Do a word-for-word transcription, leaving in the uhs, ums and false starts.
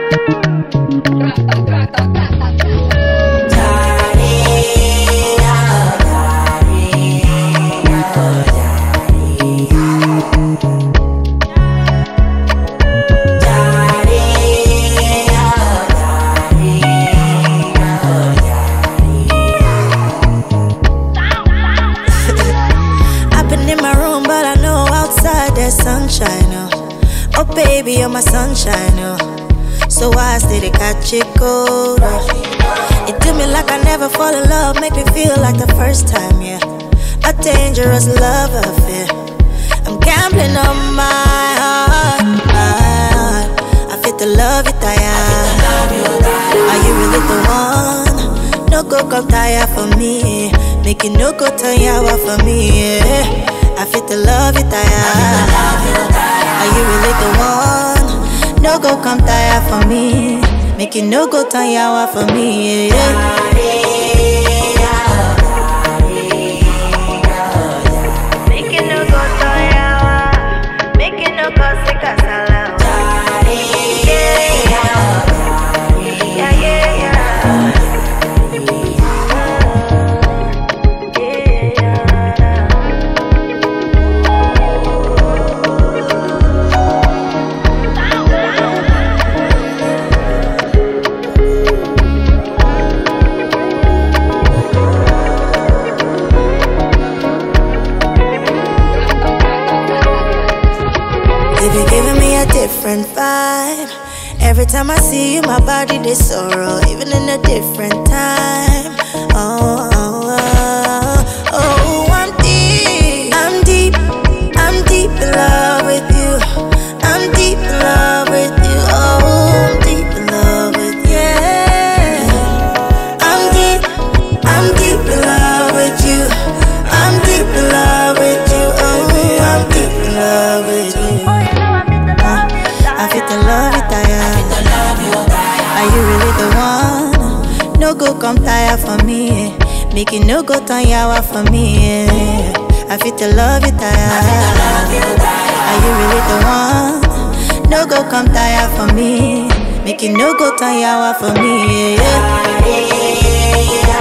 Sunshine, oh. Oh baby, you're my sunshine, oh. So why still they catch it cold, oh. It do me like I never fall in love, make me feel like the first time, yeah. A dangerous love affair. I'm gambling on my heart, my heart. I fit the love you tire. Are you really the one? No go come tire for me. Make it no go turn yawa for me, yeah. I fit the love you tire. Are you really the one? No go come tire for me. Make it no go turn yawa for me, yeah. Make it no go turn yawa. Make it no go sick as a yeah, yeah, yeah, yeah. You're giving me a different vibe. Every time I see you, my body they sorrow, even in a different time. Oh, oh, oh, oh, I'm deep, I'm deep, I'm deep in love with you. I'm deep in love with you. Oh, I'm deep in love with you. Yeah. I'm deep, I'm deep in love with you. I'm deep in love with you. Oh, I'm deep in love with you. I fit the love you tire. Are you really the one? No go come tire for me. Make it no go turn yawa for me. I fit the love you tire. Are you really the one? No go come tire for me. Make it no go turn yawa for me.